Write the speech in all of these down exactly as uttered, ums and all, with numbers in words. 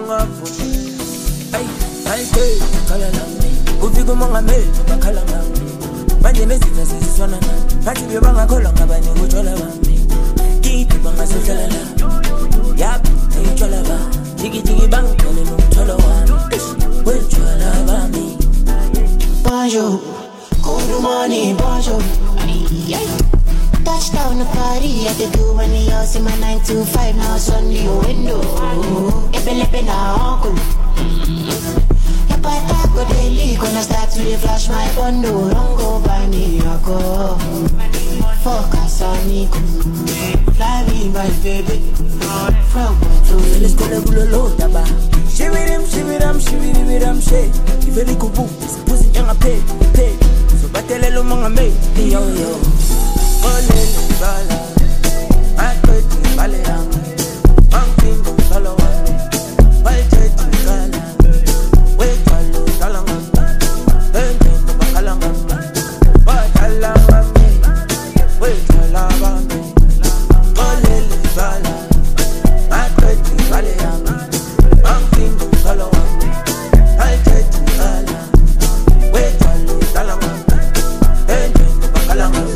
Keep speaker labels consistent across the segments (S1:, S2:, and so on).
S1: Ay, ay, hey, kalalami. Ufiko mangame, kalalami. Manje nezitha sesisona. Bathi bebanga kholwa ngabani uthola bami. Kithi bangasehlela la. Yap, ayithola ba. Jigi jigi bang, ngene nomtholo wami. Wethola bami.
S2: Bonjour, good morning, bonjour. Touchdown the party at the do when the house in my nine to five now it's on the window. Epe lepe na uncle. Your pata go daily gonna start to flash my bundle. Don't go by me, I go. Focus on me, fly me my baby. From to
S1: let's go to the low taba. Shivirim shiviram shiviriram she. If any kubu, pussy young a pay, pay. So batelelo mangame, yo yo. Olele bala, akweti bale ame, mankingo solo ame, balcheti kala, wetalo talangame, ende bakalangame, batalangame, wetalabame. Olele bala, akweti bale ame, mankingo solo ame, balcheti kala, wetalo talangame, ende bakalangame.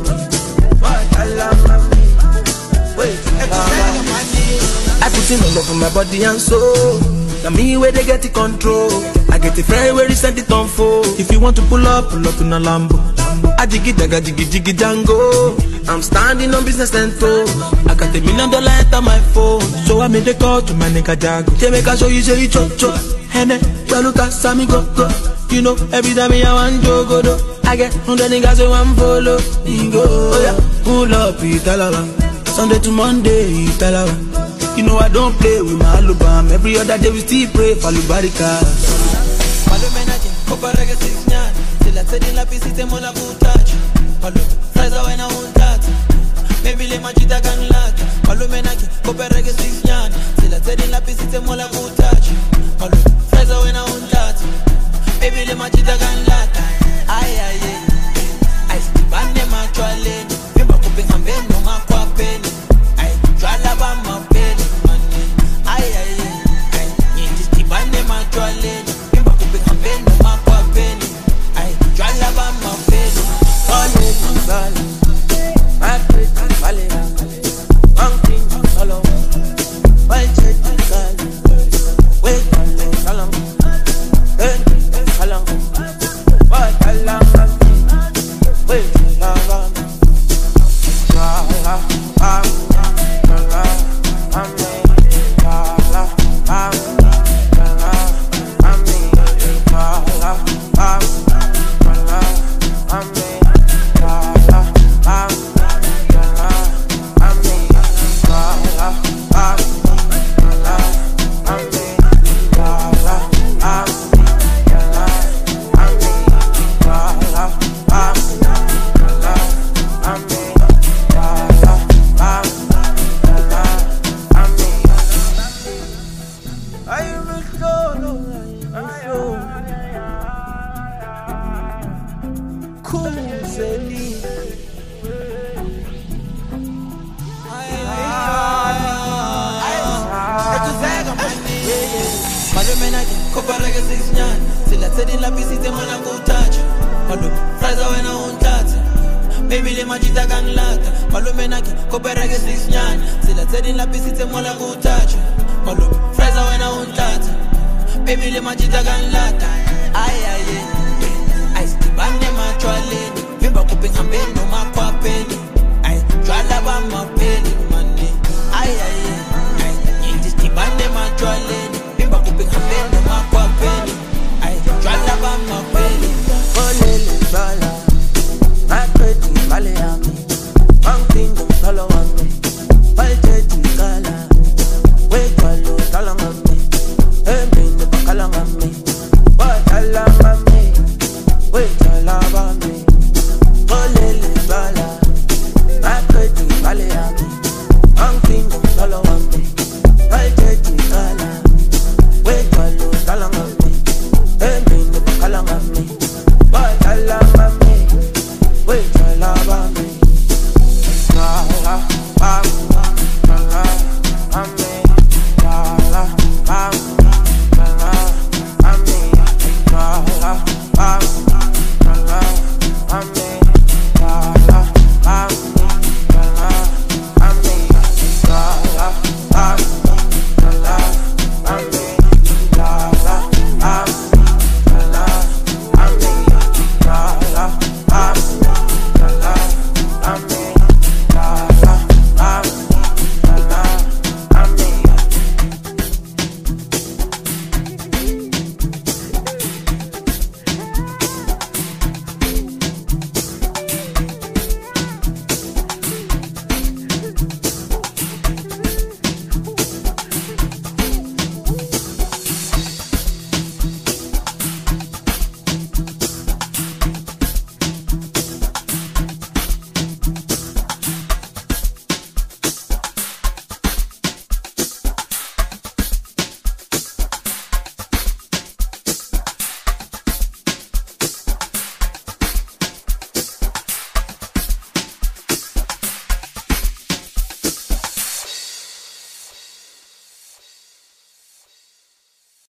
S1: I put in all over my body and soul. Now me where they get the control. I get the friend where they send it on full. If you want to pull up, pull up in a Lambo. I jiggy daga jiggy jiggy Django. I'm standing on business central. I got a million dollar enter my phone. So I made a call to my nigga Jago. They make a show you say you chop chop. Hene, Jaluka, Sammy go go. You know, every time I want to go do. I get hundred niggas who want follow. He go, oh yeah, pull up, Italava. Sunday to Monday, Italava. You know I don't play with my alubam. Every other day we still pray for Lubarika.
S3: Malo menaje, kopa rege six nyan. Sila tedi la pisi te mola kutachi. Malo, fraza wena untati. Maybe le majita gan lata. Malo menaje, kopa rege six nyan. Sila tedi la pisi te mola kutachi. Malo, fraza wena untati. Maybe le majita gan lata. Ay ay ay. Ay stibane machwale. Mimba kupe hambe no makwa peni. Ay jwala ba mapeni. Ay ay ay. Nyingi stibane machwale. Mimba kupe hambe no makwa peni. Ay jwala ba mapeni.
S1: Ole bala, akweti bale ame, mankingo solo ame, balcheti kala, wetalo talangame, ende bakalangame, batalangame, wetalabame. Jala ame, jala ame, jala ame, jala ame, jala ame, jala ame.
S3: Baby le majita gan lata. Malo menaki, koperege six nyan. Sila tedi la pisi te mola kutachi. Malo, fraza wena untata. Baby le majita gan lata. Ay ay ay. Ay stibane machwale. Vimba kupe hambe no makwa peni. Ay jwala ba mapeni.